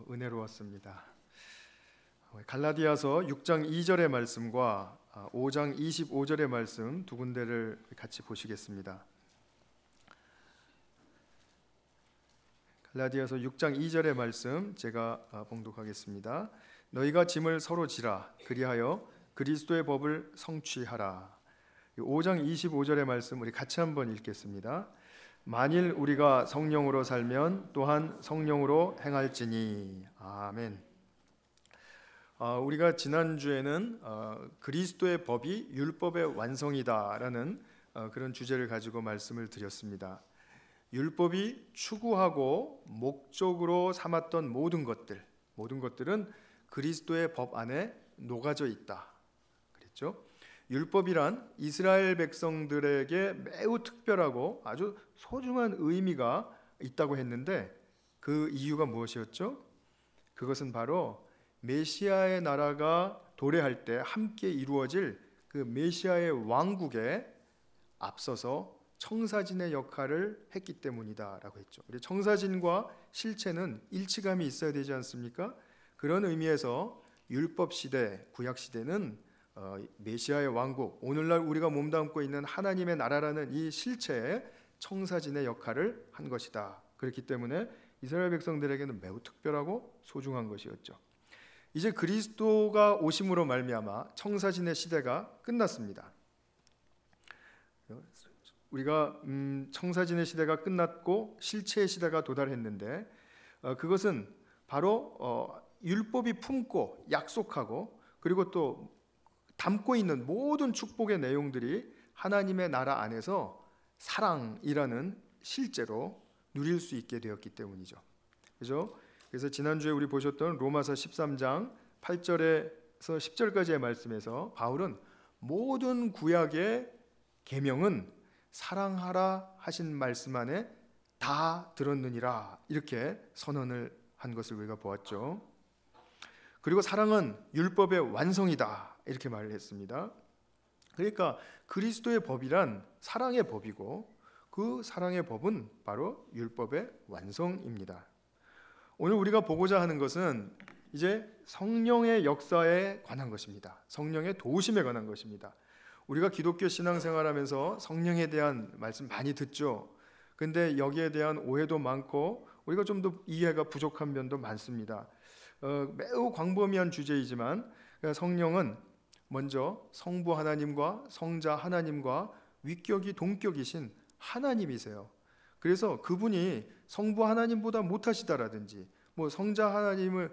은혜로웠습니다. 갈라디아서 6장 2절의 말씀과 5장 25절의 말씀 두 군데를 같이 보시겠습니다. 갈라디아서 6장 2절의 말씀 제가 봉독하겠습니다. 너희가 짐을 서로 지라 그리하여 그리스도의 법을 성취하라. 5장 25절의 말씀 우리 같이 한번 읽겠습니다. 만일 우리가 성령으로 살면 또한 성령으로 행할지니. 아멘. 우리가 지난주에는 그리스도의 법이 율법의 완성이다라는 그런 주제를 가지고 말씀을 드렸습니다. 율법이 추구하고 목적으로 삼았던 모든 것들은 그리스도의 법 안에 녹아져 있다 그랬죠. 율법이란 이스라엘 백성들에게 매우 특별하고 아주 소중한 의미가 있다고 했는데 그 이유가 무엇이었죠? 그것은 바로 메시아의 나라가 도래할 때 함께 이루어질 그 메시아의 왕국에 앞서서 청사진의 역할을 했기 때문이다라고 했죠. 우리 청사진과 실체는 일치감이 있어야 되지 않습니까? 그런 의미에서 율법 시대, 구약 시대는 메시아의 왕국, 오늘날 우리가 몸담고 있는 하나님의 나라라는 이 실체의 청사진의 역할을 한 것이다. 그렇기 때문에 이스라엘 백성들에게는 매우 특별하고 소중한 것이었죠. 이제 그리스도가 오심으로 말미암아 청사진의 시대가 끝났습니다. 우리가 청사진의 시대가 끝났고 실체의 시대가 도달했는데 그것은 바로 율법이 품고 약속하고 그리고 또 담고 있는 모든 축복의 내용들이 하나님의 나라 안에서 사랑이라는 실제로 누릴 수 있게 되었기 때문이죠. 그죠? 그래서 지난주에 우리 보셨던 로마서 13장 8절에서 10절까지의 말씀에서 바울은 모든 구약의 계명은 사랑하라 하신 말씀 안에 다 들었느니라 이렇게 선언을 한 것을 우리가 보았죠. 그리고 사랑은 율법의 완성이다 이렇게 말을 했습니다. 그러니까 그리스도의 법이란 사랑의 법이고 그 사랑의 법은 바로 율법의 완성입니다. 오늘 우리가 보고자 하는 것은 이제 성령의 역사에 관한 것입니다. 성령의 도우심에 관한 것입니다. 우리가 기독교 신앙생활하면서 성령에 대한 말씀 많이 듣죠. 근데 여기에 대한 오해도 많고 우리가 좀 더 이해가 부족한 면도 많습니다. 매우 광범위한 주제이지만 성령은 먼저 성부 하나님과 성자 하나님과 위격이 동격이신 하나님이세요. 그래서 그분이 성부 하나님보다 못하시다라든지 뭐 성자 하나님을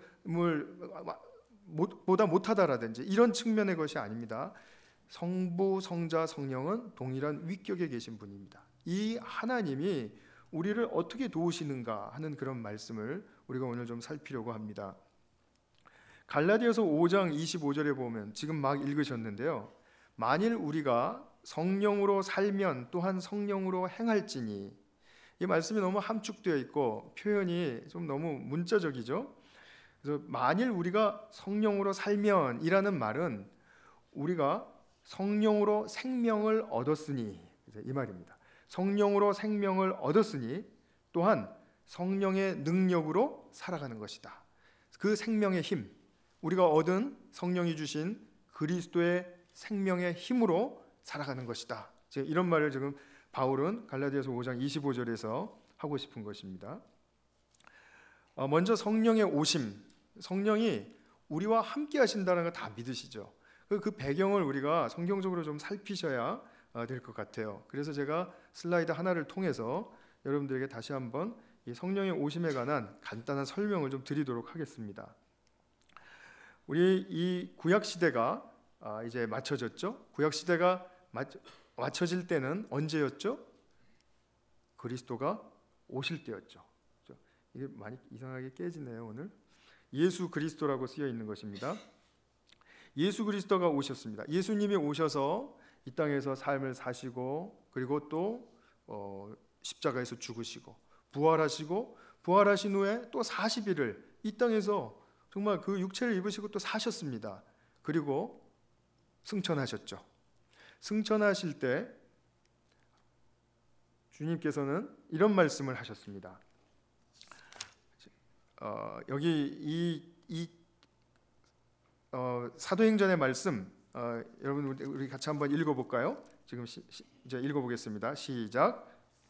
보다 못하다라든지 이런 측면의 것이 아닙니다. 성부, 성자, 성령은 동일한 위격에 계신 분입니다. 이 하나님이 우리를 어떻게 도우시는가 하는 그런 말씀을 우리가 오늘 좀 살피려고 합니다. 갈라디아서 5장 25절에 보면 지금 막 읽으셨는데요. 만일 우리가 성령으로 살면 또한 성령으로 행할지니. 이 말씀이 너무 함축되어 있고 표현이 좀 너무 문자적이죠. 그래서 만일 우리가 성령으로 살면 이라는 말은 우리가 성령으로 생명을 얻었으니 이 말입니다. 성령으로 생명을 얻었으니 또한 성령의 능력으로 살아가는 것이다. 그 생명의 힘, 우리가 얻은 성령이 주신 그리스도의 생명의 힘으로 살아가는 것이다. 이런 말을 지금 바울은 갈라디아서 5장 25절에서 하고 싶은 것입니다. 먼저 성령의 오심, 성령이 우리와 함께 하신다는 걸 다 믿으시죠. 그 배경을 우리가 성경적으로 좀 살피셔야 될 것 같아요. 그래서 제가 슬라이드 하나를 통해서 여러분들에게 다시 한번 이 성령의 오심에 관한 간단한 설명을 좀 드리도록 하겠습니다. 우리 이 구약 시대가 이제 맞춰졌죠. 구약 시대가 맞춰질 때는 언제였죠? 그리스도가 오실 때였죠. 이게 많이 이상하게 깨지네요. 오늘 예수 그리스도라고 쓰여 있는 것입니다. 예수 그리스도가 오셨습니다. 예수님이 오셔서 이 땅에서 삶을 사시고 그리고 또 십자가에서 죽으시고 부활하시고 부활하신 후에 또 40일을 이 땅에서 정말 그 육체를 입으시고 또 사셨습니다. 그리고 승천하셨죠. 승천하실 때 주님께서는 이런 말씀을 하셨습니다. 여기 사도행전의 말씀 여러분 우리 같이 한번 읽어볼까요? 지금 이제 읽어보겠습니다. 시작.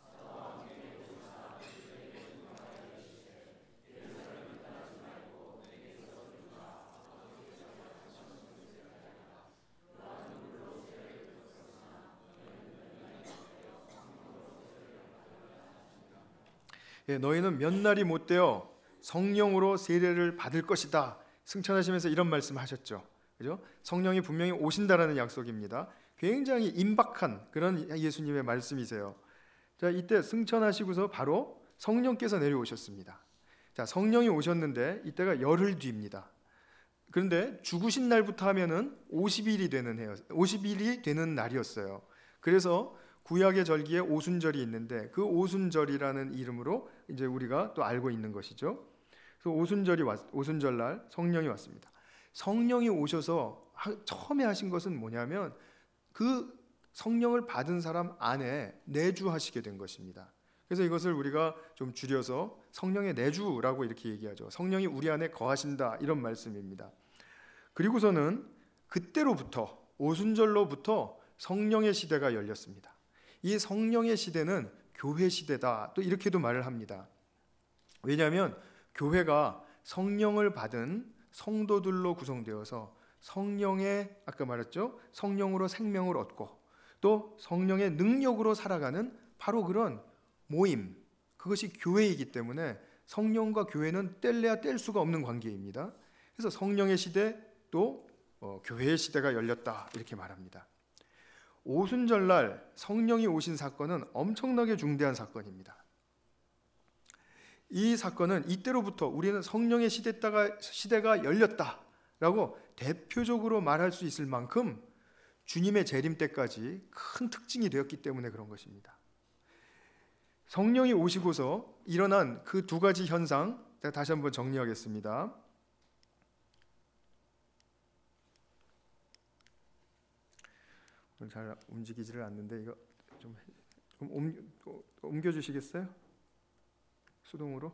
예, 너희는 몇 날이 못되어 성령으로 세례를 받을 것이다. 승천하시면서 이런 말씀하셨죠. 그죠? 성령이 분명히 오신다라는 약속입니다. 굉장히 임박한 그런 예수님의 말씀이세요. 자, 이때 승천하시고서 바로 성령께서 내려오셨습니다. 자, 성령이 오셨는데 이때가 열흘 뒤입니다. 그런데 죽으신 날부터 하면은 50일이 되는 날이었어요. 그래서 구약의 절기에 오순절이 있는데 그 오순절이라는 이름으로 이제 우리가 또 알고 있는 것이죠. 그래서 오순절 날 성령이 왔습니다. 성령이 오셔서 처음에 하신 것은 뭐냐면 그 성령을 받은 사람 안에 내주하시게 된 것입니다. 그래서 이것을 우리가 좀 줄여서 성령의 내주라고 이렇게 얘기하죠. 성령이 우리 안에 거하신다 이런 말씀입니다. 그리고서는 그때로부터 오순절로부터 성령의 시대가 열렸습니다. 이 성령의 시대는 교회 시대다 또 이렇게도 말을 합니다. 왜냐하면 교회가 성령을 받은 성도들로 구성되어서 성령의 아까 말했죠, 성령으로 생명을 얻고 또 성령의 능력으로 살아가는 바로 그런 모임, 그것이 교회이기 때문에 성령과 교회는 뗄래야 뗄 수가 없는 관계입니다. 그래서 성령의 시대 또 교회의 시대가 열렸다 이렇게 말합니다. 오순절날 성령이 오신 사건은 엄청나게 중대한 사건입니다. 이 사건은 이때로부터 우리는 성령의 시대가 열렸다라고 대표적으로 말할 수 있을 만큼 주님의 재림 때까지 큰 특징이 되었기 때문에 그런 것입니다. 성령이 오시고서 일어난 그 두 가지 현상 제가 다시 한번 정리하겠습니다. 잘 움직이지를 않는데 이거 좀 옮겨 주시겠어요? 수동으로.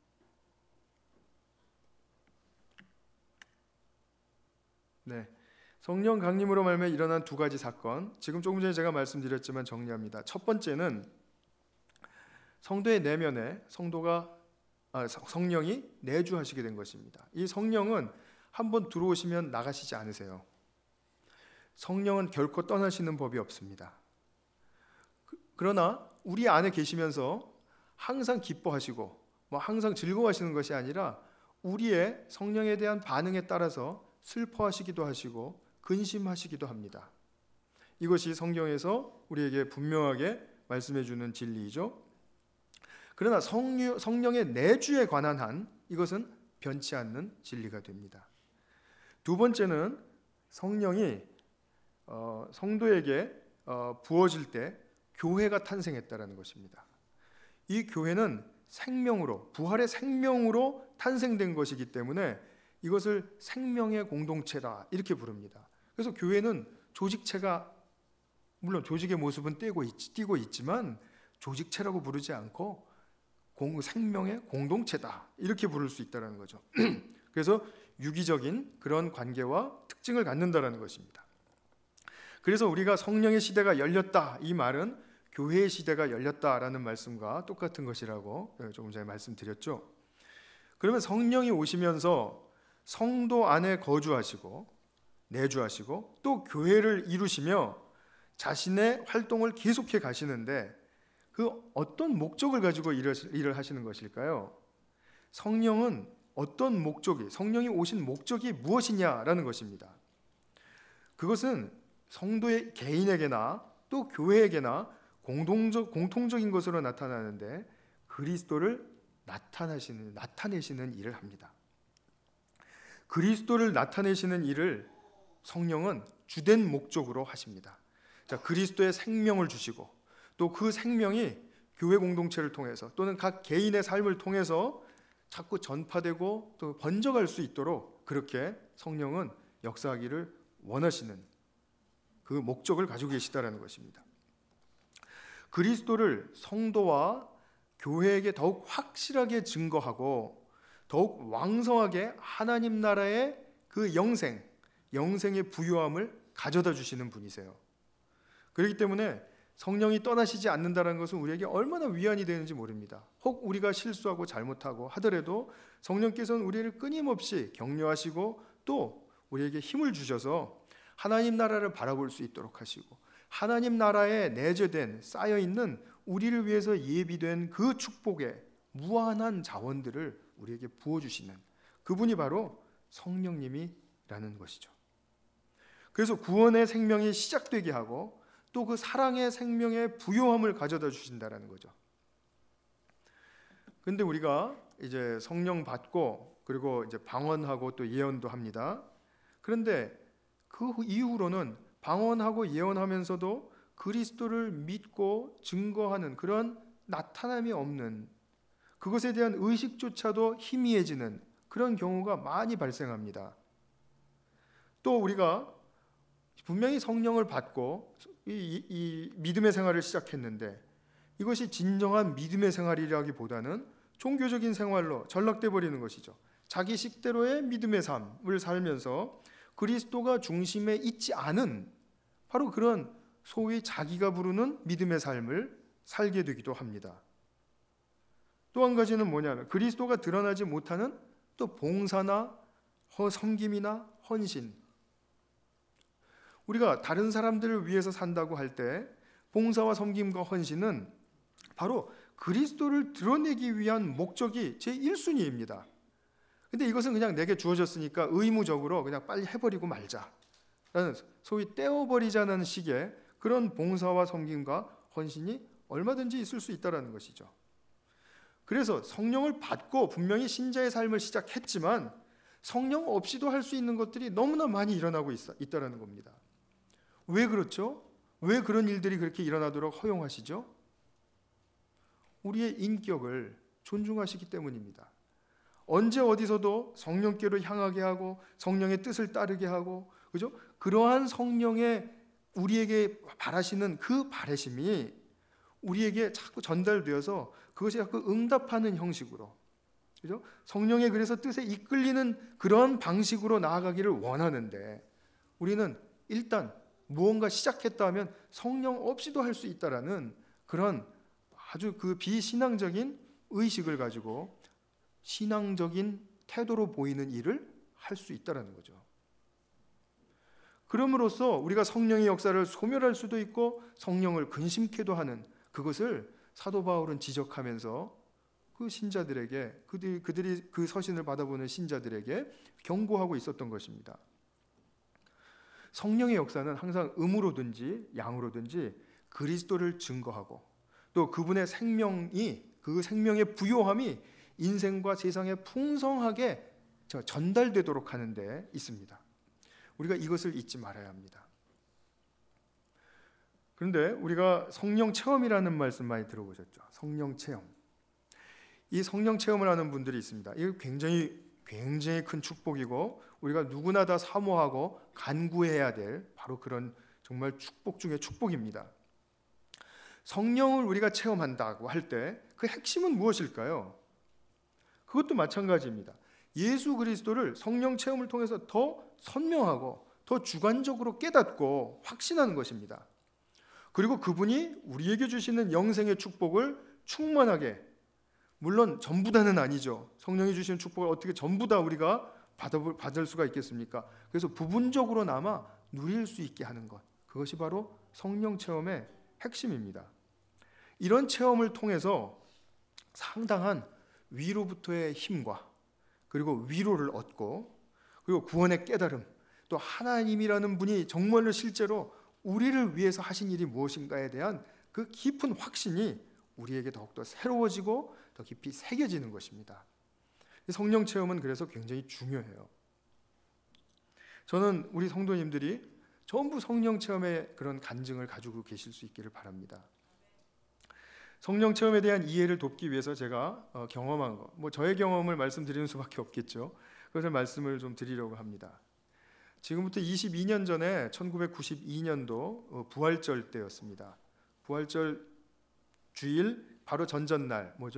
네, 성령 강림으로 말미암아 일어난 두 가지 사건, 지금 조금 전에 제가 말씀드렸지만 정리합니다. 첫 번째는 성도의 내면에 성령이 내주하시게 된 것입니다. 이 성령은 한번 들어오시면 나가시지 않으세요. 성령은 결코 떠나시는 법이 없습니다. 그러나 우리 안에 계시면서 항상 기뻐하시고 항상 즐거워하시는 것이 아니라 우리의 성령에 대한 반응에 따라서 슬퍼하시기도 하시고 근심하시기도 합니다. 이것이 성경에서 우리에게 분명하게 말씀해 주는 진리이죠. 그러나 성령의 내주에 관한 한 이것은 변치 않는 진리가 됩니다. 두 번째는 성령이 성도에게 부어질 때 교회가 탄생했다라는 것입니다. 이 교회는 생명으로, 부활의 생명으로 탄생된 것이기 때문에 이것을 생명의 공동체다 이렇게 부릅니다. 그래서 교회는 조직체가, 물론 조직의 모습은 띠고 있지만 조직체라고 부르지 않고 생명의 공동체다 이렇게 부를 수 있다는 거죠. 그래서 유기적인 그런 관계와 특징을 갖는다는 것입니다. 그래서 우리가 성령의 시대가 열렸다 이 말은 교회의 시대가 열렸다라는 말씀과 똑같은 것이라고 조금 전에 말씀드렸죠. 그러면 성령이 오시면서 성도 안에 거주하시고 내주하시고 또 교회를 이루시며 자신의 활동을 계속해 가시는데 그 어떤 목적을 가지고 일을 하시는 것일까요? 성령은 성령이 오신 목적이 무엇이냐라는 것입니다. 그것은 성도의 개인에게나 또 교회에게나 공통적인 것으로 나타나는데 그리스도를 나타내시는 일을 합니다. 그리스도를 나타내시는 일을 성령은 주된 목적으로 하십니다. 자, 그리스도의 생명을 주시고 또 그 생명이 교회 공동체를 통해서 또는 각 개인의 삶을 통해서 자꾸 전파되고 또 번져갈 수 있도록 그렇게 성령은 역사하기를 원하시는 그 목적을 가지고 계시다라는 것입니다. 그리스도를 성도와 교회에게 더욱 확실하게 증거하고 더욱 왕성하게 하나님 나라의 그 영생의 부요함을 가져다 주시는 분이세요. 그렇기 때문에 성령이 떠나시지 않는다는 것은 우리에게 얼마나 위안이 되는지 모릅니다. 혹 우리가 실수하고 잘못하고 하더라도 성령께서는 우리를 끊임없이 격려하시고 또 우리에게 힘을 주셔서 하나님 나라를 바라볼 수 있도록 하시고 하나님 나라에 내재된 쌓여있는 우리를 위해서 예비된 그 축복의 무한한 자원들을 우리에게 부어주시는 그분이 바로 성령님이라는 것이죠. 그래서 구원의 생명이 시작되게 하고 또 그 사랑의 생명의 부요함을 가져다 주신다라는 거죠. 근데 우리가 이제 성령 받고 그리고 이제 방언하고 또 예언도 합니다. 그런데 그 이후로는 방언하고 예언하면서도 그리스도를 믿고 증거하는 그런 나타남이 없는, 그것에 대한 의식조차도 희미해지는 그런 경우가 많이 발생합니다. 또 우리가 분명히 성령을 받고 이 믿음의 생활을 시작했는데 이것이 진정한 믿음의 생활이라기보다는 종교적인 생활로 전락돼 버리는 것이죠. 자기 식대로의 믿음의 삶을 살면서 그리스도가 중심에 있지 않은 바로 그런 소위 자기가 부르는 믿음의 삶을 살게 되기도 합니다. 또 한 가지는 뭐냐면 그리스도가 드러나지 못하는 또 봉사나 섬김이나 헌신. 우리가 다른 사람들을 위해서 산다고 할 때 봉사와 섬김과 헌신은 바로 그리스도를 드러내기 위한 목적이 제1순위입니다. 근데 이것은 그냥 내게 주어졌으니까 의무적으로 그냥 빨리 해버리고 말자라는 소위 떼어버리자는 식의 그런 봉사와 섬김과 헌신이 얼마든지 있을 수 있다는 것이죠. 그래서 성령을 받고 분명히 신자의 삶을 시작했지만 성령 없이도 할 수 있는 것들이 너무나 많이 일어나고 있다는 겁니다. 왜 그렇죠? 왜 그런 일들이 그렇게 일어나도록 허용하시죠? 우리의 인격을 존중하시기 때문입니다. 언제 어디서도 성령께로 향하게 하고 성령의 뜻을 따르게 하고, 그죠? 그러한 성령의 우리에게 바라시는 그 바라심이 우리에게 자꾸 전달되어서 그것이 자꾸 응답하는 형식으로, 그죠? 성령의 그래서 뜻에 이끌리는 그런 방식으로 나아가기를 원하는데 우리는 일단 무언가 시작했다 하면 성령 없이도 할 수 있다라는 그런 아주 그 비신앙적인 의식을 가지고 신앙적인 태도로 보이는 일을 할 수 있다라는 거죠. 그럼으로써 우리가 성령의 역사를 소멸할 수도 있고 성령을 근심케도 하는 그것을 사도 바울은 지적하면서 그 신자들에게 그들이 그 서신을 받아보는 신자들에게 경고하고 있었던 것입니다. 성령의 역사는 항상 음으로든지 양으로든지 그리스도를 증거하고 또 그분의 생명이 그 생명의 부요함이 인생과 세상에 풍성하게 전달되도록 하는 데 있습니다. 우리가 이것을 잊지 말아야 합니다. 그런데 우리가 성령 체험이라는 말씀 많이 들어보셨죠? 성령 체험. 이 성령 체험을 하는 분들이 있습니다. 이거 굉장히 큰 축복이고 우리가 누구나 다 사모하고 간구해야 될 바로 그런 정말 축복 중에 축복입니다. 성령을 우리가 체험한다고 할 때 그 핵심은 무엇일까요? 그것도 마찬가지입니다. 예수 그리스도를 성령 체험을 통해서 더 선명하고 더 주관적으로 깨닫고 확신하는 것입니다. 그리고 그분이 우리에게 주시는 영생의 축복을 충만하게, 물론 전부 다는 아니죠. 성령이 주시는 축복을 어떻게 전부 다 우리가 받을 수가 있겠습니까? 그래서 부분적으로나마 누릴 수 있게 하는 것, 그것이 바로 성령 체험의 핵심입니다. 이런 체험을 통해서 상당한 위로부터의 힘과 그리고 위로를 얻고 그리고 구원의 깨달음, 또 하나님이라는 분이 정말로 실제로 우리를 위해서 하신 일이 무엇인가에 대한 그 깊은 확신이 우리에게 더욱더 새로워지고 더 깊이 새겨지는 것입니다. 성령 체험은 그래서 굉장히 중요해요. 저는 우리 성도님들이 전부 성령 체험의 그런 간증을 가지고 계실 수 있기를 바랍니다. 성령 체험에 대한 이해를 돕기 위해서 제가 경험한 것, 저의 경험을 말씀드리는 수밖에 없겠죠. 그것을 말씀을 좀 드리려고 합니다. 지금부터 22년 전에 1992년도 부활절 때였습니다. 부활절 주일 바로 전전날,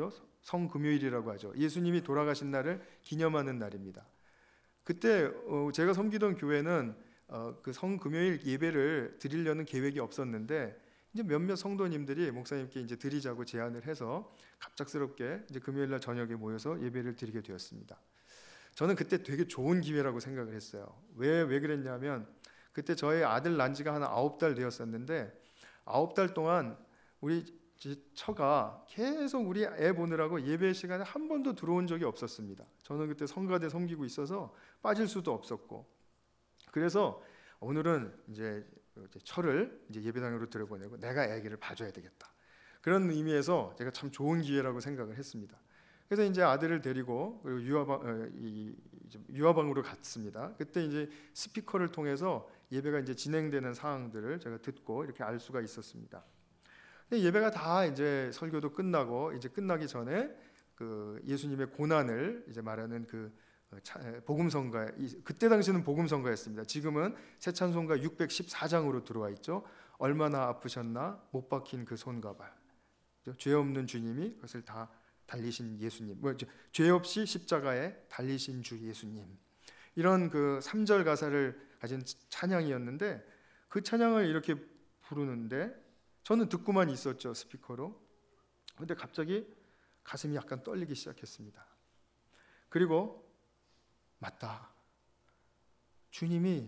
성금요일이라고 하죠. 예수님이 돌아가신 날을 기념하는 날입니다. 그때 제가 섬기던 교회는 그 성금요일 예배를 드리려는 계획이 없었는데 이제 몇몇 성도님들이 목사님께 이제 드리자고 제안을 해서 갑작스럽게 이제 금요일 날 저녁에 모여서 예배를 드리게 되었습니다. 저는 그때 되게 좋은 기회라고 생각을 했어요. 왜 그랬냐면 그때 저희 아들 난 지가 한 9달 되었었는데 9달 동안 우리 처가 계속 우리 애 보느라고 예배 시간에 한 번도 들어온 적이 없었습니다. 저는 그때 성가대 섬기고 있어서 빠질 수도 없었고, 그래서 오늘은 이제 처를 이제 예배당으로 들여보내고 내가 아기를 봐줘야 되겠다. 그런 의미에서 제가 참 좋은 기회라고 생각을 했습니다. 그래서 이제 아들을 데리고 그리고 유아방으로 갔습니다. 그때 이제 스피커를 통해서 예배가 이제 진행되는 상황들을 제가 듣고 이렇게 알 수가 있었습니다. 예배가 다 이제 설교도 끝나고 이제 끝나기 전에 그 예수님의 고난을 이제 말하는 그 복음성가, 그때 당시는 복음성가였습니다. 지금은 새 찬송가 614장으로 들어와 있죠. 얼마나 아프셨나 못 박힌 그 손과 발, 죄 없는 주님이 그것을 다 달리신 예수님, 죄 없이 십자가에 달리신 주 예수님, 이런 그 3절 가사를 가진 찬양이었는데 그 찬양을 이렇게 부르는데 저는 듣고만 있었죠, 스피커로. 근데 갑자기 가슴이 약간 떨리기 시작했습니다. 그리고 맞다, 주님이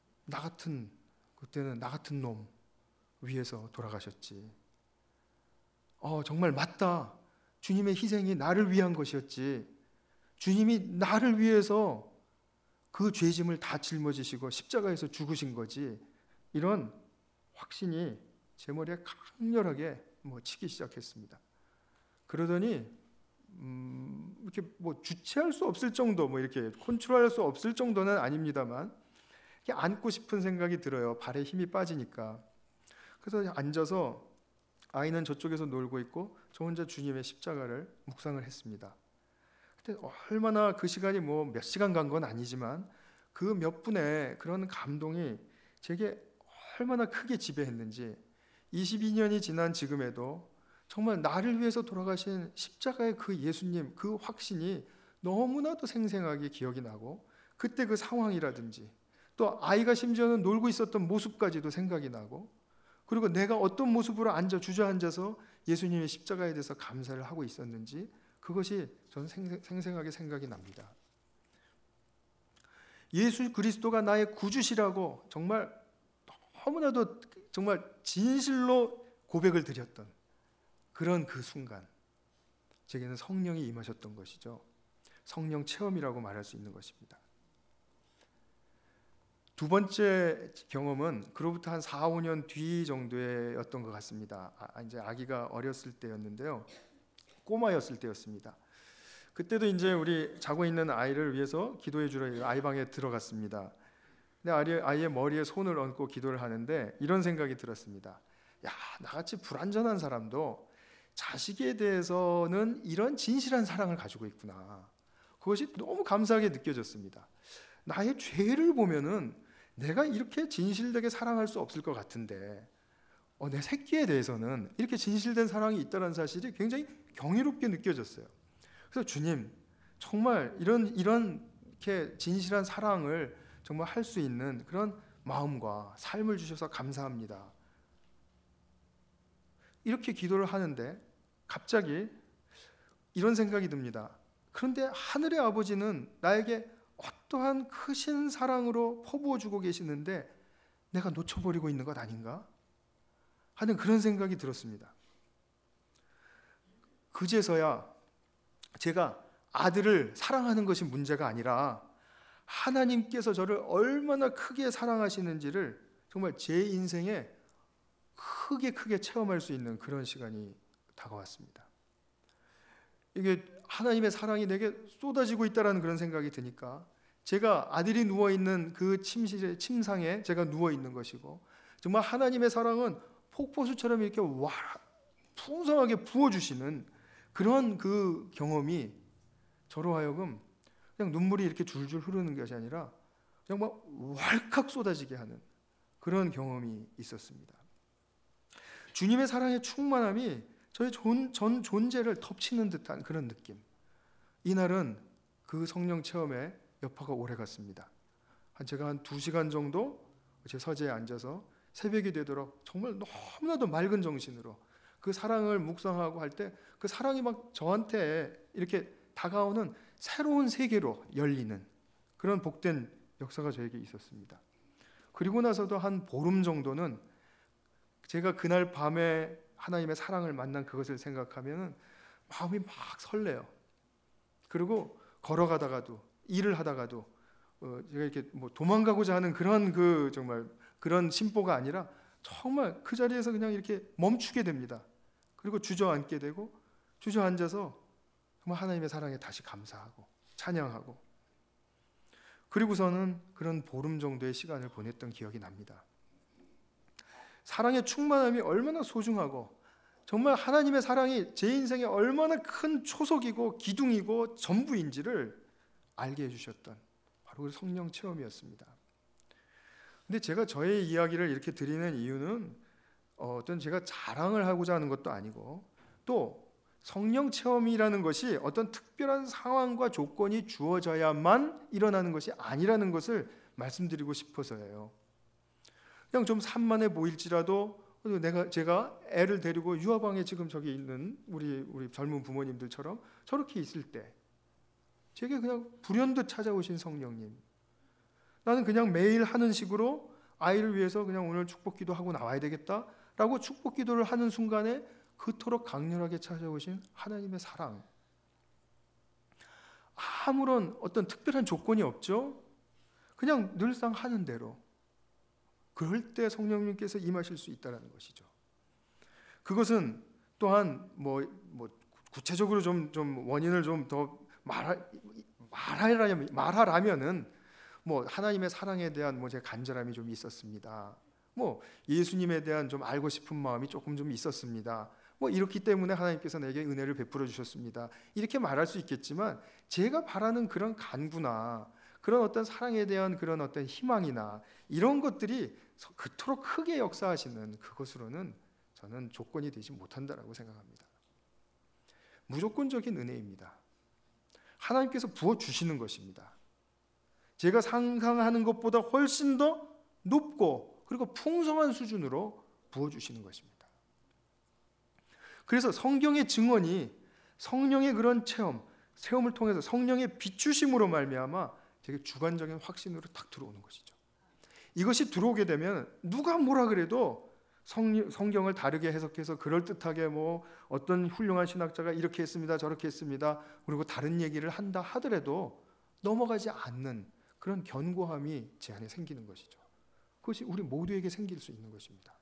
그때는 나 같은 놈 위해서 돌아가셨지. 정말 맞다, 주님의 희생이 나를 위한 것이었지. 주님이 나를 위해서 그 죄짐을 다 짊어지시고 십자가에서 죽으신 거지. 이런 확신이 제 머리에 강렬하게 치기 시작했습니다. 그러더니 이렇게 주체할 수 없을 정도, 이렇게 컨트롤할 수 없을 정도는 아닙니다만 이렇게 앉고 싶은 생각이 들어요. 발에 힘이 빠지니까. 그래서 앉아서 아이는 저쪽에서 놀고 있고 저 혼자 주님의 십자가를 묵상을 했습니다. 그때 얼마나 그 시간이 몇 시간 간 건 아니지만 그 몇 분의 그런 감동이 제게 얼마나 크게 지배했는지, 22년이 지난 지금에도 정말 나를 위해서 돌아가신 십자가의 그 예수님, 그 확신이 너무나도 생생하게 기억이 나고, 그때 그 상황이라든지 또 아이가 심지어는 놀고 있었던 모습까지도 생각이 나고, 그리고 내가 어떤 모습으로 주저앉아서 예수님의 십자가에 대해서 감사를 하고 있었는지, 그것이 저는 생생하게 생각이 납니다. 예수 그리스도가 나의 구주시라고 정말 너무나도 정말 진실로 고백을 드렸던 그런 그 순간, 제게는 성령이 임하셨던 것이죠. 성령 체험이라고 말할 수 있는 것입니다. 두 번째 경험은 그로부터 한 4, 5년 뒤 정도였던 것 같습니다. 이제 아기가 어렸을 때였는데요. 꼬마였을 때였습니다. 그때도 이제 우리 자고 있는 아이를 위해서 기도해 주러 아이 방에 들어갔습니다. 근데 아이의 머리에 손을 얹고 기도를 하는데 이런 생각이 들었습니다. 야, 나같이 불완전한 사람도 자식에 대해서는 이런 진실한 사랑을 가지고 있구나. 그것이 너무 감사하게 느껴졌습니다. 나의 죄를 보면은 내가 이렇게 진실되게 사랑할 수 없을 것 같은데 내 새끼에 대해서는 이렇게 진실된 사랑이 있다는 사실이 굉장히 경이롭게 느껴졌어요. 그래서 주님, 정말 이렇게 진실한 사랑을 정말 할 수 있는 그런 마음과 삶을 주셔서 감사합니다. 이렇게 기도를 하는데 갑자기 이런 생각이 듭니다. 그런데 하늘의 아버지는 나에게 어떠한 크신 사랑으로 퍼부어 주고 계시는데 내가 놓쳐버리고 있는 것 아닌가 하는 그런 생각이 들었습니다. 그제서야 제가 아들을 사랑하는 것이 문제가 아니라 하나님께서 저를 얼마나 크게 사랑하시는지를 정말 제 인생에 크게 체험할 수 있는 그런 시간이 다가왔습니다. 이게 하나님의 사랑이 내게 쏟아지고 있다는 그런 생각이 드니까 제가 아들이 누워있는 그 침상에 제가 누워있는 것이고, 정말 하나님의 사랑은 폭포수처럼 이렇게 풍성하게 부어주시는 그런 그 경험이 저로 하여금 그냥 눈물이 이렇게 줄줄 흐르는 것이 아니라 정말 왈칵 쏟아지게 하는 그런 경험이 있었습니다. 주님의 사랑의 충만함이 저의 전 존재를 덮치는 듯한 그런 느낌. 이날은 그 성령 체험에 여파가 오래 갔습니다. 제가 한 2시간 정도 제 서재에 앉아서 새벽이 되도록 정말 너무나도 맑은 정신으로 그 사랑을 묵상하고 할 때 그 사랑이 막 저한테 이렇게 다가오는 새로운 세계로 열리는 그런 복된 역사가 저에게 있었습니다. 그리고 나서도 한 보름 정도는 제가 그날 밤에 하나님의 사랑을 만난 그것을 생각하면 마음이 막 설레요. 그리고 걸어가다가도 일을 하다가도 제가 이렇게 뭐 도망가고자 하는 그런 정말 그런 심보가 아니라 정말 그 자리에서 그냥 이렇게 멈추게 됩니다. 그리고 주저앉게 되고 주저앉아서 정말 하나님의 사랑에 다시 감사하고 찬양하고, 그리고서는 그런 보름 정도의 시간을 보냈던 기억이 납니다. 사랑의 충만함이 얼마나 소중하고 정말 하나님의 사랑이 제 인생에 얼마나 큰 초석이고 기둥이고 전부인지를 알게 해주셨던 바로 그 성령 체험이었습니다. 근데 제가 저의 이야기를 이렇게 드리는 이유는 어떤 제가 자랑을 하고자 하는 것도 아니고, 또 성령 체험이라는 것이 어떤 특별한 상황과 조건이 주어져야만 일어나는 것이 아니라는 것을 말씀드리고 싶어서예요. 그냥 좀 산만해 보일지라도 제가 애를 데리고 유아방에 지금 저기 있는 우리 젊은 부모님들처럼 저렇게 있을 때 제게 그냥 불현듯 찾아오신 성령님, 나는 그냥 매일 하는 식으로 아이를 위해서 그냥 오늘 축복기도 하고 나와야 되겠다라고 축복기도를 하는 순간에 그토록 강렬하게 찾아오신 하나님의 사랑, 아무런 어떤 특별한 조건이 없죠. 그냥 늘상 하는 대로, 그럴 때 성령님께서 임하실 수 있다는 것이죠. 그것은 또한 뭐 구체적으로 좀 원인을 좀 더 말하라면은 뭐 하나님의 사랑에 대한 뭐 제 간절함이 좀 있었습니다. 뭐 예수님에 대한 좀 알고 싶은 마음이 조금 좀 있었습니다. 뭐 이렇기 때문에 하나님께서 내게 은혜를 베풀어 주셨습니다. 이렇게 말할 수 있겠지만, 제가 바라는 그런 간구나 그런 어떤 사랑에 대한 그런 어떤 희망이나 이런 것들이 그토록 크게 역사하시는 그것으로는 저는 조건이 되지 못한다라고 생각합니다. 무조건적인 은혜입니다. 하나님께서 부어주시는 것입니다. 제가 상상하는 것보다 훨씬 더 높고 그리고 풍성한 수준으로 부어주시는 것입니다. 그래서 성경의 증언이 성령의 그런 체험을 통해서 성령의 비추심으로 말미암아 되게 주관적인 확신으로 딱 들어오는 것이죠. 이것이 들어오게 되면 누가 뭐라 그래도 성경을 다르게 해석해서 그럴듯하게 뭐 어떤 훌륭한 신학자가 이렇게 했습니다, 저렇게 했습니다, 그리고 다른 얘기를 한다 하더라도 넘어가지 않는 그런 견고함이 제 안에 생기는 것이죠. 그것이 우리 모두에게 생길 수 있는 것입니다.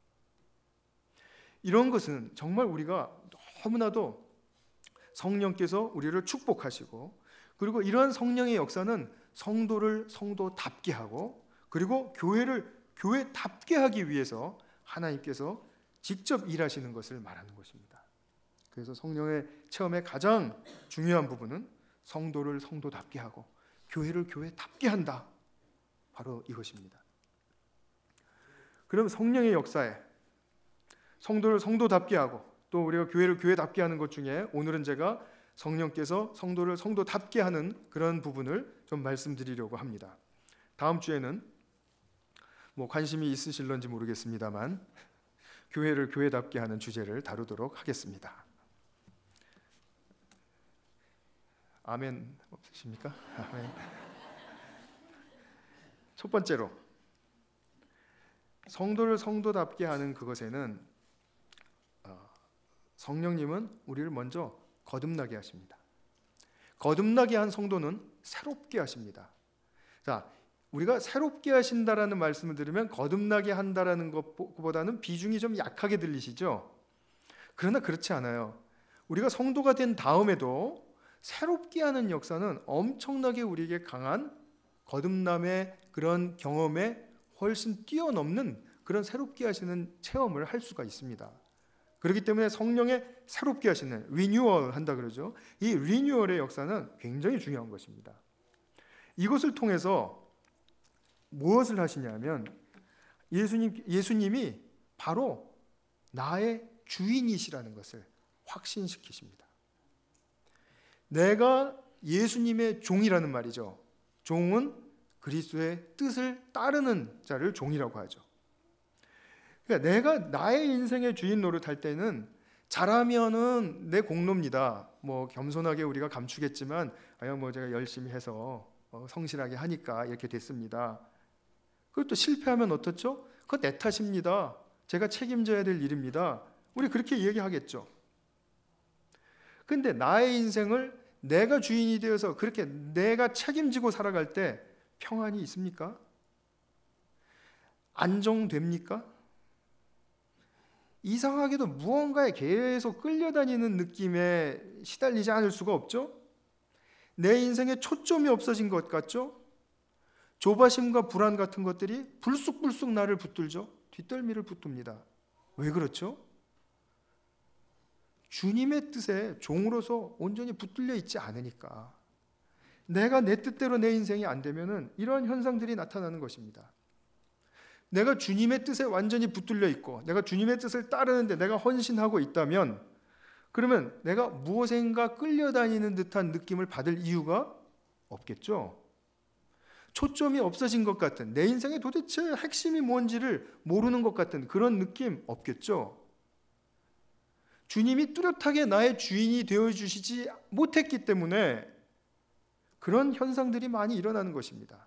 이런 것은 정말 우리가 너무나도 성령께서 우리를 축복하시고, 그리고 이러한 성령의 역사는 성도를 성도답게 하고, 그리고 교회를 교회답게 하기 위해서 하나님께서 직접 일하시는 것을 말하는 것입니다. 그래서 성령의 체험의 가장 중요한 부분은 성도를 성도답게 하고 교회를 교회답게 한다, 바로 이것입니다. 그럼 성령의 역사에 성도를 성도답게 하고 또 우리가 교회를 교회답게 하는 것 중에 오늘은 제가 성령께서 성도를 성도답게 하는 그런 부분을 좀 말씀드리려고 합니다. 다음 주에는 뭐 관심이 있으실런지 모르겠습니다만 교회를 교회답게 하는 주제를 다루도록 하겠습니다. 아멘 없으십니까? 아멘. 첫 번째로 성도를 성도답게 하는 그것에는 성령님은 우리를 먼저 거듭나게 하십니다. 거듭나게 한 성도는 새롭게 하십니다. 자, 우리가 새롭게 하신다라는 말씀을 들으면 거듭나게 한다라는 것보다는 비중이 좀 약하게 들리시죠? 그러나 그렇지 않아요. 우리가 성도가 된 다음에도 새롭게 하는 역사는 엄청나게 우리에게 강한 거듭남의 그런 경험에 훨씬 뛰어넘는 그런 새롭게 하시는 체험을 할 수가 있습니다. 그렇기 때문에 성령의 새롭게 하시는 리뉴얼 한다 그러죠. 이 리뉴얼의 역사는 굉장히 중요한 것입니다. 이것을 통해서 무엇을 하시냐면 예수님이 바로 나의 주인이시라는 것을 확신시키십니다. 내가 예수님의 종이라는 말이죠. 종은 그리스도의 뜻을 따르는 자를 종이라고 하죠. 그러니까 내가 나의 인생의 주인 노릇할 때는 잘하면은 내 공로입니다. 겸손하게 우리가 감추겠지만 제가 열심히 해서 성실하게 하니까 이렇게 됐습니다. 그리고 또 실패하면 어떻죠? 그건 내 탓입니다. 제가 책임져야 될 일입니다. 우리 그렇게 얘기하겠죠. 근데 나의 인생을 내가 주인이 되어서 그렇게 내가 책임지고 살아갈 때 평안이 있습니까? 안정됩니까? 이상하게도 무언가에 계속 끌려다니는 느낌에 시달리지 않을 수가 없죠? 내 인생에 초점이 없어진 것 같죠? 조바심과 불안 같은 것들이 불쑥불쑥 나를 붙들죠? 뒷덜미를 붙듭니다. 왜 그렇죠? 주님의 뜻에 종으로서 온전히 붙들려 있지 않으니까. 내가 내 뜻대로 내 인생이 안 되면은 이러한 현상들이 나타나는 것입니다. 내가 주님의 뜻에 완전히 붙들려 있고 내가 주님의 뜻을 따르는데 내가 헌신하고 있다면 그러면 내가 무엇인가 끌려다니는 듯한 느낌을 받을 이유가 없겠죠. 초점이 없어진 것 같은, 내 인생의 도대체 핵심이 뭔지를 모르는 것 같은 그런 느낌 없겠죠. 주님이 뚜렷하게 나의 주인이 되어주시지 못했기 때문에 그런 현상들이 많이 일어나는 것입니다.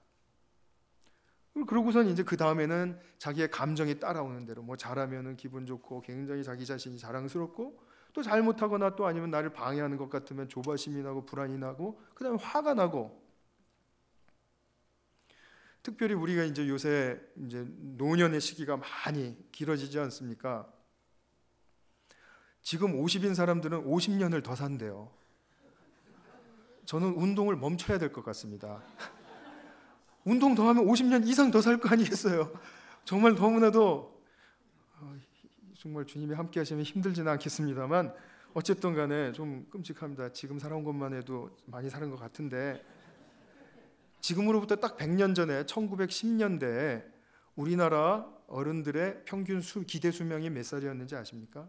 그러고선 이제 그 다음에는 자기의 감정이 따라오는 대로 잘하면은 기분 좋고 굉장히 자기 자신이 자랑스럽고 또 잘못하거나 또 아니면 나를 방해하는 것 같으면 조바심이 나고 불안이 나고 그 다음에 화가 나고. 특별히 우리가 이제 요새 이제 노년의 시기가 많이 길어지지 않습니까? 지금 50인 사람들은 50년을 더 산대요. 저는 운동을 멈춰야 될 것 같습니다. 운동 더 하면 50년 이상 더 살 거 아니겠어요? 정말 너무나도 정말 주님이 함께 하시면 힘들지는 않겠습니다만 어쨌든 간에 좀 끔찍합니다. 지금 살아온 것만 해도 많이 사는 것 같은데 지금으로부터 딱 100년 전에 1910년대에 우리나라 어른들의 평균 기대 수명이 몇 살이었는지 아십니까?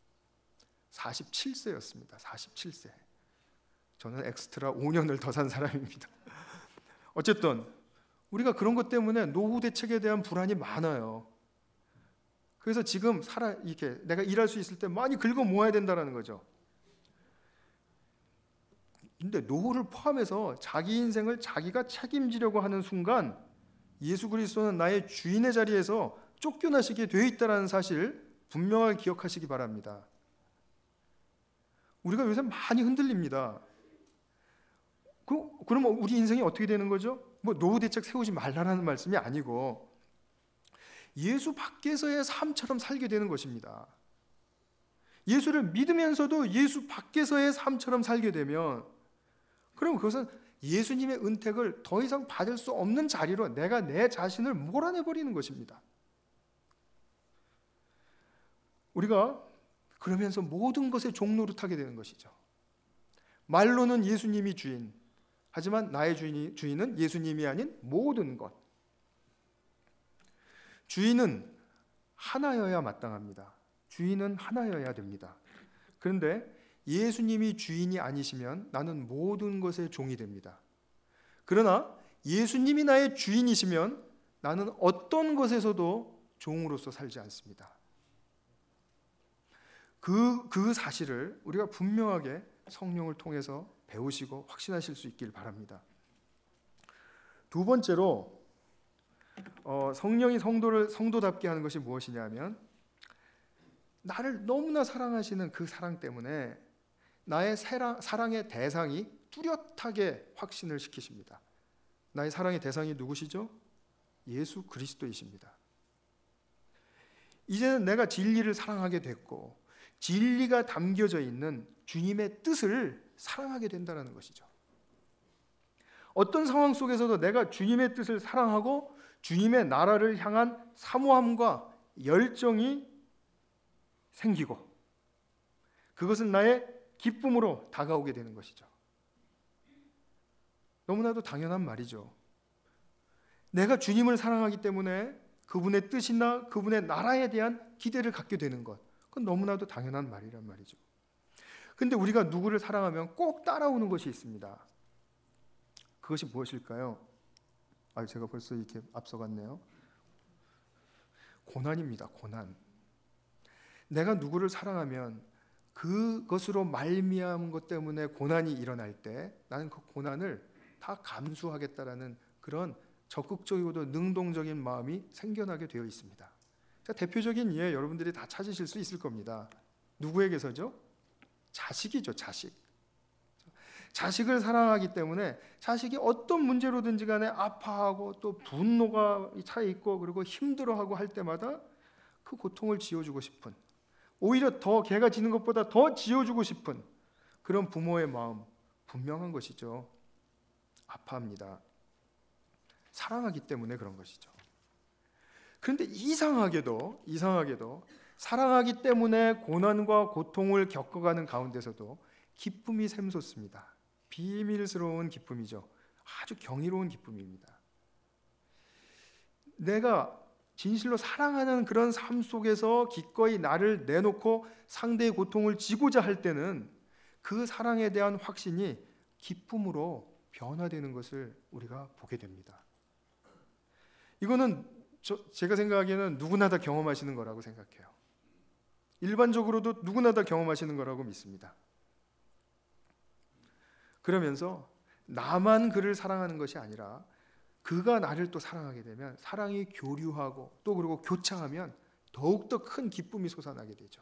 47세였습니다. 47세. 저는 엑스트라 5년을 더 산 사람입니다. 어쨌든 우리가 그런 것 때문에 노후 대책에 대한 불안이 많아요. 그래서 지금 이렇게 내가 일할 수 있을 때 많이 긁어 모아야 된다는 거죠. 근데 노후를 포함해서 자기 인생을 자기가 책임지려고 하는 순간 예수 그리스도는 나의 주인의 자리에서 쫓겨나시게 되어 있다는 사실 분명하게 기억하시기 바랍니다. 우리가 요새 많이 흔들립니다. 그러면 우리 인생이 어떻게 되는 거죠? 노후 대책 세우지 말라는 말씀이 아니고 예수 밖에서의 삶처럼 살게 되는 것입니다. 예수를 믿으면서도 예수 밖에서의 삶처럼 살게 되면 그럼 그것은 예수님의 은택을 더 이상 받을 수 없는 자리로 내가 내 자신을 몰아내버리는 것입니다. 우리가 그러면서 모든 것에 종노릇하게 되는 것이죠. 말로는 예수님이 주인, 하지만 나의 주인은 예수님이 아닌 모든 것. 주인은 하나여야 마땅합니다. 주인은 하나여야 됩니다. 그런데 예수님이 주인이 아니시면 나는 모든 것의 종이 됩니다. 그러나 예수님이 나의 주인이시면 나는 어떤 것에서도 종으로서 살지 않습니다. 그 사실을 우리가 분명하게 성령을 통해서 배우시고 확신하실 수 있길 바랍니다. 두 번째로 성령이 성도답게 하는 것이 무엇이냐면 나를 너무나 사랑하시는 그 사랑 때문에 나의 사랑의 대상이 뚜렷하게 확신을 시키십니다. 나의 사랑의 대상이 누구시죠? 예수 그리스도이십니다. 이제는 내가 진리를 사랑하게 됐고 진리가 담겨져 있는 주님의 뜻을 사랑하게 된다는 것이죠. 어떤 상황 속에서도 내가 주님의 뜻을 사랑하고 주님의 나라를 향한 사모함과 열정이 생기고 그것은 나의 기쁨으로 다가오게 되는 것이죠. 너무나도 당연한 말이죠. 내가 주님을 사랑하기 때문에 그분의 뜻이나 그분의 나라에 대한 기대를 갖게 되는 것, 그건 너무나도 당연한 말이란 말이죠. 근데 우리가 누구를 사랑하면 꼭 따라오는 것이 있습니다. 그것이 무엇일까요? 제가 벌써 이렇게 앞서갔네요. 고난입니다. 고난. 내가 누구를 사랑하면 그것으로 말미암은 것 때문에 고난이 일어날 때 나는 그 고난을 다 감수하겠다라는 그런 적극적이고도 능동적인 마음이 생겨나게 되어 있습니다. 자, 대표적인 예 여러분들이 다 찾으실 수 있을 겁니다. 누구에게서죠? 자식이죠. 자식을 사랑하기 때문에 자식이 어떤 문제로든지 간에 아파하고 또 분노가 차 있고 그리고 힘들어하고 할 때마다 그 고통을 지어주고 싶은, 오히려 더 걔가 지는 것보다 더 지어주고 싶은 그런 부모의 마음 분명한 것이죠. 아파합니다. 사랑하기 때문에 그런 것이죠. 그런데 이상하게도 사랑하기 때문에 고난과 고통을 겪어가는 가운데서도 기쁨이 샘솟습니다. 비밀스러운 기쁨이죠. 아주 경이로운 기쁨입니다. 내가 진실로 사랑하는 그런 삶 속에서 기꺼이 나를 내놓고 상대의 고통을 지고자 할 때는 그 사랑에 대한 확신이 기쁨으로 변화되는 것을 우리가 보게 됩니다. 이거는 제가 생각하기에는 누구나 다 경험하시는 거라고 생각해요. 일반적으로도 누구나 다 경험하시는 거라고 믿습니다. 그러면서 나만 그를 사랑하는 것이 아니라 그가 나를 또 사랑하게 되면 사랑이 교류하고 또 그리고 교차하면 더욱더 큰 기쁨이 솟아나게 되죠.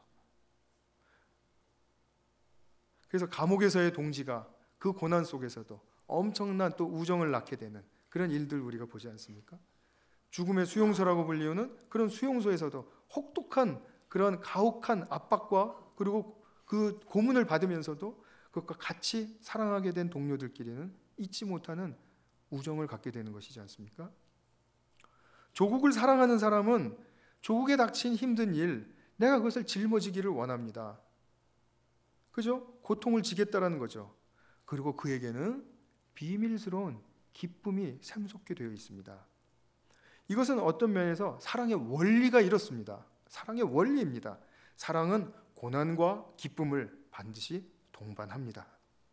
그래서 감옥에서의 동지가 그 고난 속에서도 엄청난 또 우정을 낳게 되는 그런 일들 우리가 보지 않습니까? 죽음의 수용소라고 불리우는 그런 수용소에서도 혹독한 그런 가혹한 압박과 그리고 그 고문을 받으면서도 그것과 같이 사랑하게 된 동료들끼리는 잊지 못하는 우정을 갖게 되는 것이지 않습니까? 조국을 사랑하는 사람은 조국에 닥친 힘든 일, 내가 그것을 짊어지기를 원합니다. 그죠? 고통을 지겠다라는 거죠. 그리고 그에게는 비밀스러운 기쁨이 샘솟게 되어 있습니다. 이것은 어떤 면에서 사랑의 원리가 이렇습니다. 사랑의 원리입니다. 사랑은 고난과 기쁨을 반드시 동반합니다.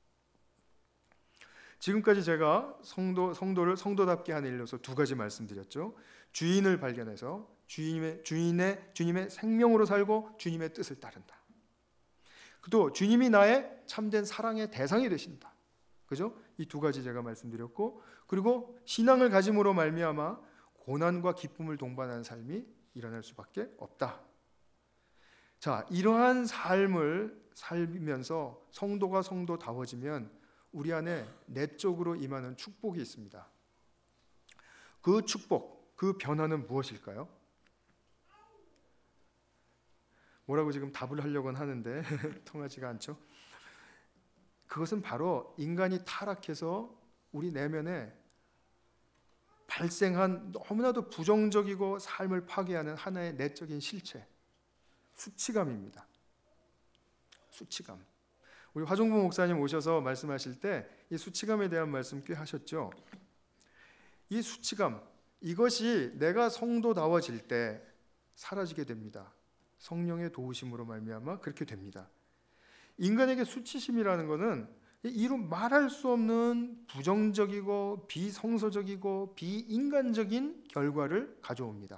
지금까지 제가 성도를 성도답게 하는 일로서 두 가지 말씀드렸죠. 주인을 발견해서 주님의 생명으로 살고 주님의 뜻을 따른다. 또 주님이 나의 참된 사랑의 대상이 되신다. 그죠? 이 두 가지 제가 말씀드렸고, 그리고 신앙을 가짐으로 말미암아 고난과 기쁨을 동반하는 삶이 일어날 수밖에 없다. 자, 이러한 삶을 살면서 성도가 성도다워지면 우리 안에 내적으로 임하는 축복이 있습니다. 그 축복, 그 변화는 무엇일까요? 뭐라고 지금 답을 하려고는 하는데 통하지가 않죠. 그것은 바로 인간이 타락해서 우리 내면에 발생한 너무나도 부정적이고 삶을 파괴하는 하나의 내적인 실체, 수치감입니다. 수치감. 우리 화종부 목사님 오셔서 말씀하실 때 이 수치감에 대한 말씀 꽤 하셨죠. 이 수치감, 이것이 내가 성도다워질 때 사라지게 됩니다. 성령의 도우심으로 말미암아 그렇게 됩니다. 인간에게 수치심이라는 것은 이루 말할 수 없는 부정적이고 비성서적이고 비인간적인 결과를 가져옵니다.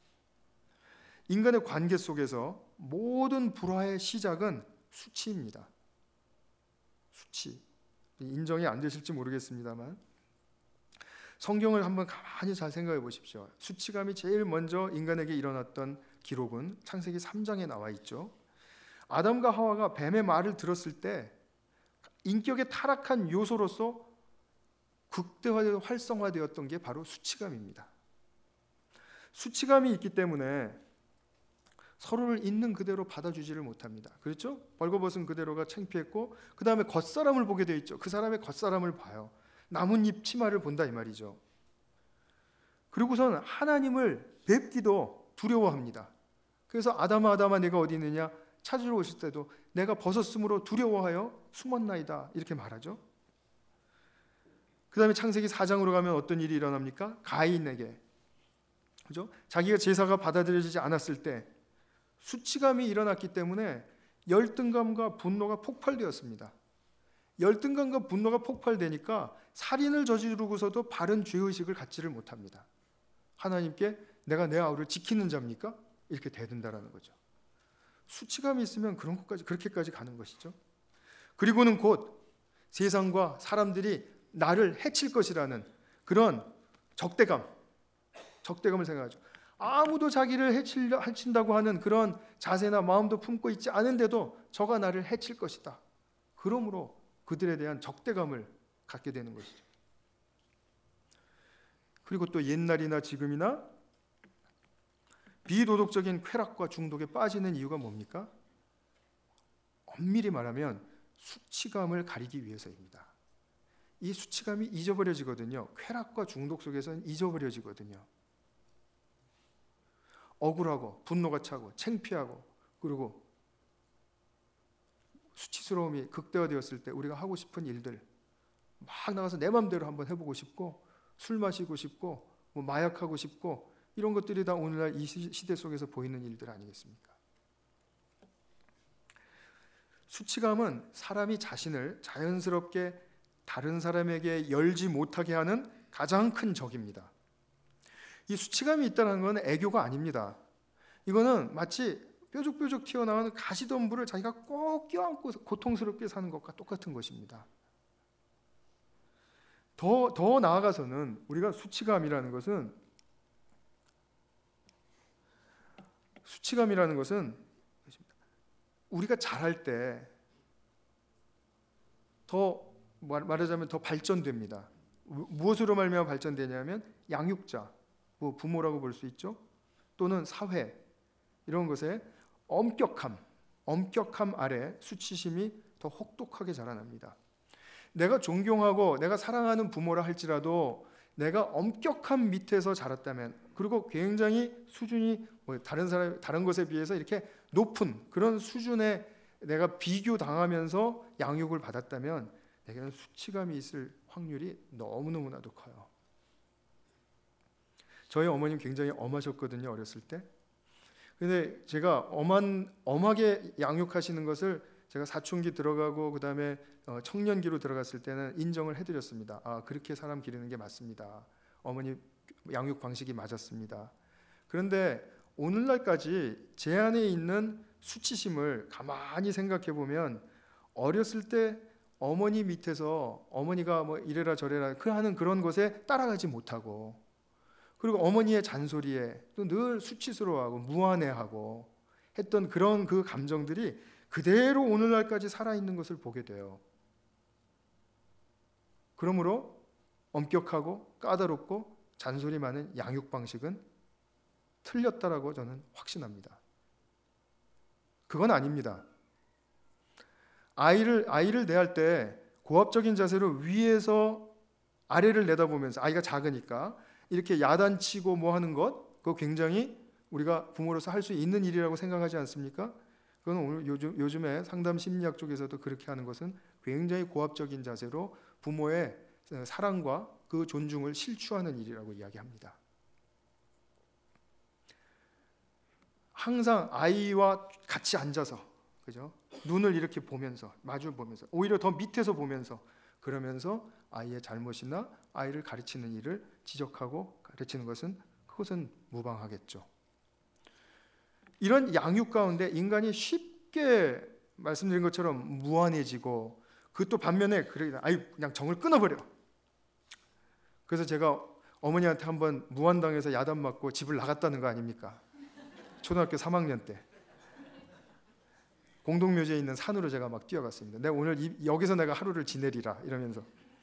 인간의 관계 속에서 모든 불화의 시작은 수치입니다. 수치. 인정이 안 되실지 모르겠습니다만 성경을 한번 가만히 잘 생각해 보십시오. 수치감이 제일 먼저 인간에게 일어났던 기록은 창세기 3장에 나와 있죠. 아담과 하와가 뱀의 말을 들었을 때 인격의 타락한 요소로서 극대화되어 활성화되었던 게 바로 수치감입니다. 수치감이 있기 때문에 서로를 있는 그대로 받아주지를 못합니다. 그렇죠? 벌거벗은 그대로가 창피했고 그 다음에 겉사람을 보게 돼 있죠. 그 사람의 겉사람을 봐요. 나뭇잎 치마를 본다 이 말이죠. 그리고선 하나님을 뵙기도 두려워합니다. 그래서 아담아 내가 어디 있느냐 찾으러 오실 때도 내가 벗었으므로 두려워하여 숨었나이다 이렇게 말하죠. 그 다음에 창세기 4장으로 가면 어떤 일이 일어납니까? 가인에게, 그죠? 자기가 제사가 받아들여지지 않았을 때 수치감이 일어났기 때문에 열등감과 분노가 폭발되었습니다. 열등감과 분노가 폭발되니까 살인을 저지르고서도 바른 죄의식을 갖지를 못합니다. 하나님께 내가 내 아우를 지키는 자입니까? 이렇게 대든다라는 거죠. 수치감이 있으면 그런 것까지 그렇게까지 가는 것이죠. 그리고는 곧 세상과 사람들이 나를 해칠 것이라는 그런 적대감을 생각하죠. 아무도 자기를 해친다고 하는 그런 자세나 마음도 품고 있지 않은데도 저가 나를 해칠 것이다. 그러므로 그들에 대한 적대감을 갖게 되는 것이죠. 그리고 또 옛날이나 지금이나 비도덕적인 쾌락과 중독에 빠지는 이유가 뭡니까? 엄밀히 말하면 수치감을 가리기 위해서입니다. 이 수치감이 잊어버려지거든요. 쾌락과 중독 속에서는 잊어버려지거든요. 억울하고 분노가 차고 창피하고 그리고 수치스러움이 극대화되었을 때 우리가 하고 싶은 일들 막 나가서 내 마음대로 한번 해보고 싶고 술 마시고 싶고 뭐 마약하고 싶고 이런 것들이 다 오늘날 이 시대 속에서 보이는 일들 아니겠습니까? 수치감은 사람이 자신을 자연스럽게 다른 사람에게 열지 못하게 하는 가장 큰 적입니다. 이 수치감이 있다는 건 애교가 아닙니다. 이거는 마치 뾰족뾰족 튀어나오는 가시덤불을 자기가 꼭 껴안고 고통스럽게 사는 것과 똑같은 것입니다. 더 나아가서는 우리가 수치감이라는 것은 우리가 잘할 때 더 말하자면 더 발전됩니다. 무엇으로 말미암아 발전되냐면 양육자, 뭐 부모라고 볼 수 있죠. 또는 사회 이런 것에 엄격함 아래 수치심이 더 혹독하게 자라납니다. 내가 존경하고 내가 사랑하는 부모라 할지라도 내가 엄격함 밑에서 자랐다면 그리고 굉장히 수준이 다른 것에 비해서 이렇게 높은 그런 수준에 내가 비교당하면서 양육을 받았다면 내게는 수치감이 있을 확률이 너무너무나도 커요. 저희 어머님 굉장히 엄하셨거든요, 어렸을 때. 근데 제가 엄하게 양육하시는 것을 제가 사춘기 들어가고 그 다음에 청년기로 들어갔을 때는 인정을 해드렸습니다. 아, 그렇게 사람 기르는 게 맞습니다. 어머니 양육 방식이 맞았습니다. 그런데 오늘날까지 제 안에 있는 수치심을 가만히 생각해 보면 어렸을 때 어머니 밑에서 어머니가 뭐 이래라 저래라 하는 그런 것에 따라가지 못하고 그리고 어머니의 잔소리에 또 늘 수치스러워하고 무안해하고 했던 그런 그 감정들이 그대로 오늘날까지 살아있는 것을 보게 돼요. 그러므로 엄격하고 까다롭고 잔소리 많은 양육 방식은 틀렸다라고 저는 확신합니다. 그건 아닙니다. 아이를 대할 때 고압적인 자세로 위에서 아래를 내다보면서 아이가 작으니까 이렇게 야단치고 뭐 하는 것 그거 굉장히 우리가 부모로서 할 수 있는 일이라고 생각하지 않습니까? 그건 오늘 요즘에 상담 심리학 쪽에서도 그렇게 하는 것은 굉장히 고압적인 자세로 부모의 사랑과 그 존중을 실추하는 일이라고 이야기합니다. 항상 아이와 같이 앉아서, 그죠? 눈을 이렇게 보면서, 마주 보면서, 오히려 더 밑에서 보면서, 그러면서 아이의 잘못이나 아이를 가르치는 일을 지적하고 가르치는 그것은 무방하겠죠. 이런 양육 가운데 인간이 쉽게 말씀드린 것처럼 무안해지고 그 또 반면에 그냥 정을 끊어버려. 그래서 제가 어머니한테 한번 무안당해서 야단 맞고 집을 나갔다는 거 아닙니까? 초등학교 3학년 때 공동묘지에 있는 산으로 제가 막 뛰어갔습니다. 내가 오늘 여기서 내가 하루를 지내리라 이러면서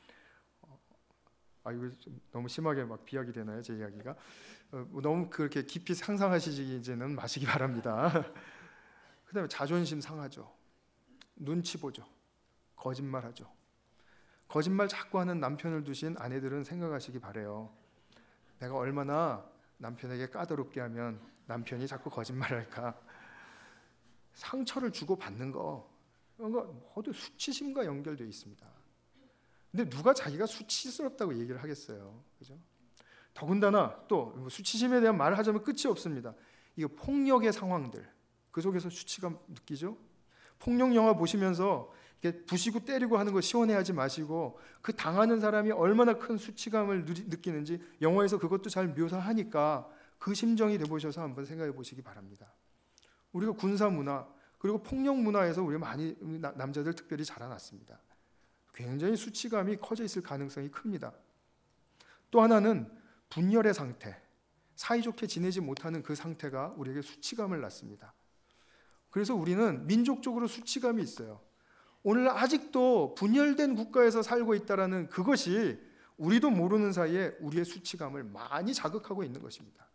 이거 좀 너무 심하게 막 비약이 되나요, 제 이야기가? 너무 그렇게 깊이 상상하시지는 마시기 바랍니다. 그다음에 자존심 상하죠. 눈치 보죠. 거짓말하죠. 거짓말 자꾸 하는 남편을 두신 아내들은 생각하시기 바래요. 내가 얼마나 남편에게 까다롭게 하면 남편이 자꾸 거짓말할까? 상처를 주고 받는 거 이런 거 모두 수치심과 연결되어 있습니다. 근데 누가 자기가 수치스럽다고 얘기를 하겠어요, 그죠? 더군다나 또 수치심에 대한 말을 하자면 끝이 없습니다. 이거 폭력의 상황들, 그 속에서 수치감 느끼죠? 폭력 영화 보시면서 이렇게 부시고 때리고 하는 거 시원해하지 마시고 그 당하는 사람이 얼마나 큰 수치감을 느끼는지 영화에서 그것도 잘 묘사하니까 그 심정이 되보셔서 한번 생각해 보시기 바랍니다. 우리가 군사 문화 그리고 폭력 문화에서 우리 많이 남자들 특별히 자라났습니다. 굉장히 수치감이 커져 있을 가능성이 큽니다. 또 하나는 분열의 상태, 사이좋게 지내지 못하는 그 상태가 우리에게 수치감을 낳습니다. 그래서 우리는 민족적으로 수치감이 있어요. 오늘 아직도 분열된 국가에서 살고 있다는 그것이 우리도 모르는 사이에 우리의 수치감을 많이 자극하고 있는 것입니다.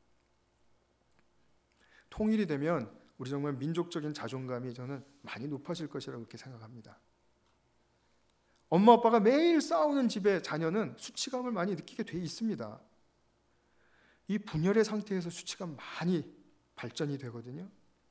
통일이 되면 우리 정말 민족적인 자존감이 저는 많이 높아질 것이라고 그렇게 생각합니다. 엄마 아빠가 매일 싸우는 집에 자녀는 수치감을 많이 느끼게 돼 있습니다. 이 분열의 상태에서 수치감 많이 발전이 되거든요.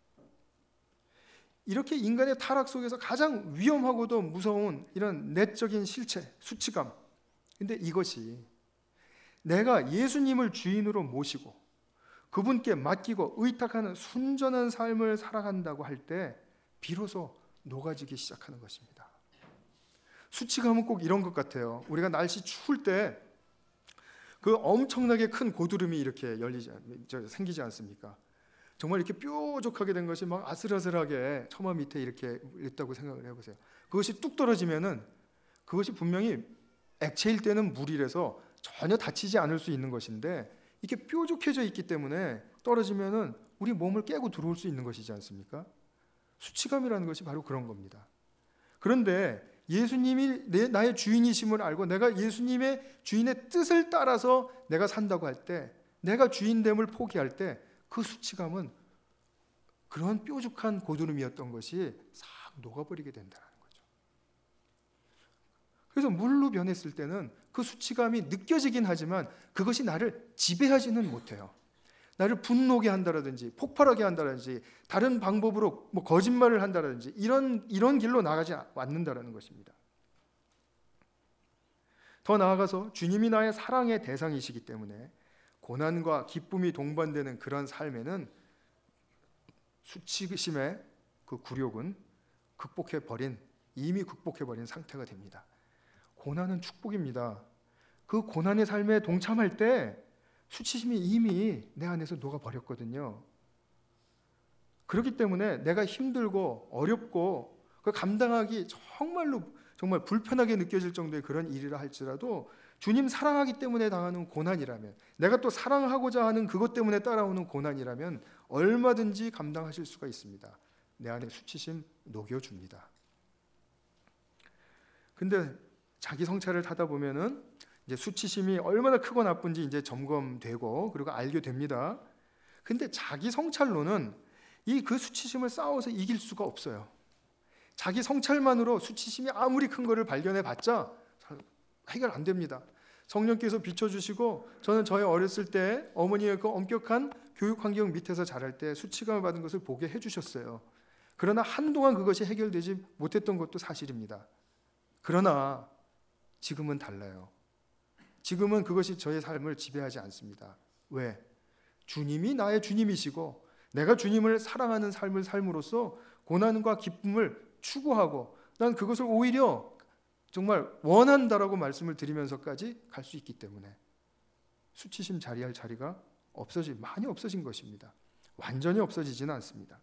이렇게 인간의 타락 속에서 가장 위험하고도 무서운 이런 내적인 실체, 수치감. 근데 이것이 내가 예수님을 주인으로 모시고 그분께 맡기고 의탁하는 순전한 삶을 살아간다고 할 때 비로소 녹아지기 시작하는 것입니다. 수치감은 꼭 이런 것 같아요. 우리가 날씨 추울 때 그 엄청나게 큰 고드름이 이렇게 생기지 않습니까? 정말 이렇게 뾰족하게 된 것이 막 아슬아슬하게 처마 밑에 이렇게 있다고 생각을 해보세요. 그것이 뚝 떨어지면은 그것이 분명히 액체일 때는 물이라서 전혀 다치지 않을 수 있는 것인데 이게 뾰족해져 있기 때문에 떨어지면은 우리 몸을 깨고 들어올 수 있는 것이지 않습니까? 수치감이라는 것이 바로 그런 겁니다. 그런데 예수님이 나의 주인이심을 알고 내가 예수님의 주인의 뜻을 따라서 내가 산다고 할 때, 내가 주인됨을 포기할 때 그 수치감은 그런 뾰족한 고드름이었던 것이 싹 녹아버리게 된다는 거죠. 그래서 물로 변했을 때는 그 수치감이 느껴지긴 하지만 그것이 나를 지배하지는 못해요. 나를 분노하게 한다든지 폭발하게 한다든지 다른 방법으로 뭐 거짓말을 한다든지 이런 길로 나가지 않는다는 것입니다. 더 나아가서 주님이 나의 사랑의 대상이시기 때문에 고난과 기쁨이 동반되는 그런 삶에는 수치심의 그 굴욕은 이미 극복해버린 상태가 됩니다. 고난은 축복입니다. 그 고난의 삶에 동참할 때 수치심이 이미 내 안에서 녹아버렸거든요. 그렇기 때문에 내가 힘들고 어렵고 그 감당하기 정말 불편하게 느껴질 정도의 그런 일이라 할지라도 주님 사랑하기 때문에 당하는 고난이라면, 내가 또 사랑하고자 하는 그것 때문에 따라오는 고난이라면 얼마든지 감당하실 수가 있습니다. 내 안에 수치심 녹여줍니다. 근데 자기 성찰을 하다 보면은 이제 수치심이 얼마나 크고 나쁜지 이제 점검되고 그리고 알게 됩니다. 근데 자기 성찰로는 그 수치심을 싸워서 이길 수가 없어요. 자기 성찰만으로 수치심이 아무리 큰 거를 발견해 봤자 해결 안 됩니다. 성령께서 비춰주시고 저는 저의 어렸을 때 어머니의 그 엄격한 교육 환경 밑에서 자랄 때 수치감을 받은 것을 보게 해주셨어요. 그러나 한동안 그것이 해결되지 못했던 것도 사실입니다. 그러나 지금은 달라요. 지금은 그것이 저의 삶을 지배하지 않습니다. 왜? 주님이 나의 주님이시고 내가 주님을 사랑하는 삶을 삶으로써 고난과 기쁨을 추구하고 난 그것을 오히려 정말 원한다라고 말씀을 드리면서까지 갈 수 있기 때문에 수치심 자리할 자리가 많이 없어진 것입니다. 완전히 없어지지는 않습니다.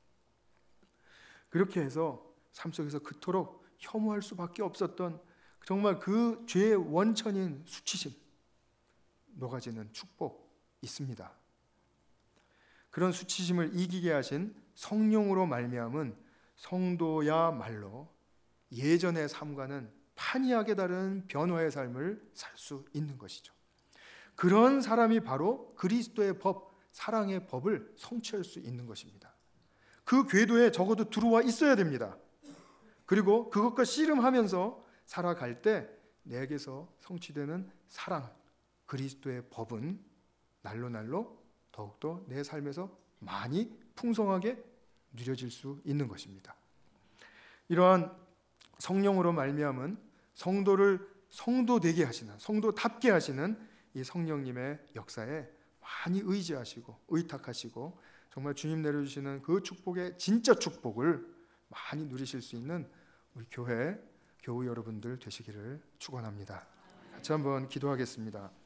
그렇게 해서 삶 속에서 그토록 혐오할 수밖에 없었던 정말 그 죄의 원천인 수치심 녹아지는 축복 있습니다. 그런 수치심을 이기게 하신 성령으로 말미암은 성도야말로 예전의 삶과는 판이하게 다른 변화의 삶을 살 수 있는 것이죠. 그런 사람이 바로 그리스도의 법, 사랑의 법을 성취할 수 있는 것입니다. 그 궤도에 적어도 들어와 있어야 됩니다. 그리고 그것과 씨름하면서 살아갈 때 내게서 성취되는 사랑, 그리스도의 법은 날로 더욱더 내 삶에서 많이 풍성하게 누려질 수 있는 것입니다. 이러한 성령으로 말미암은 성도를 성도되게 하시는, 성도답게 하시는 이 성령님의 역사에 많이 의지하시고 의탁하시고 정말 주님 내려주시는 그 축복의 진짜 축복을 많이 누리실 수 있는 우리 교회 여러분들 되시기를 축원합니다. 같이 한번 기도하겠습니다.